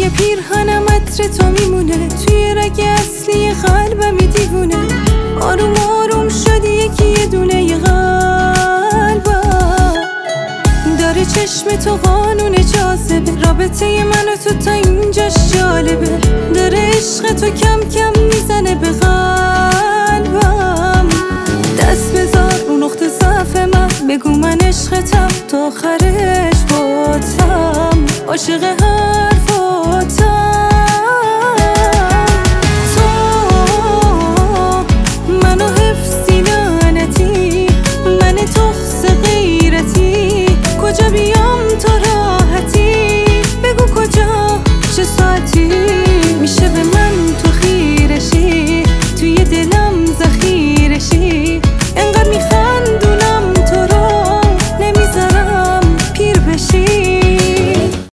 یه پیرهنم عطر تو میمونه، توی رگ اصلی قلبمی دیوونه. آروم آروم شدی یکی یه دونه ی قلبم. داره چشم تو قانون جاذبه، رابطه من و تو تا اینجاش جالبه. داره عشق تو کم کم میزنه به قلبم. دست بذار رو نقطه ضعف من، بگو من عشقتم تا آخرش باتم. عاشق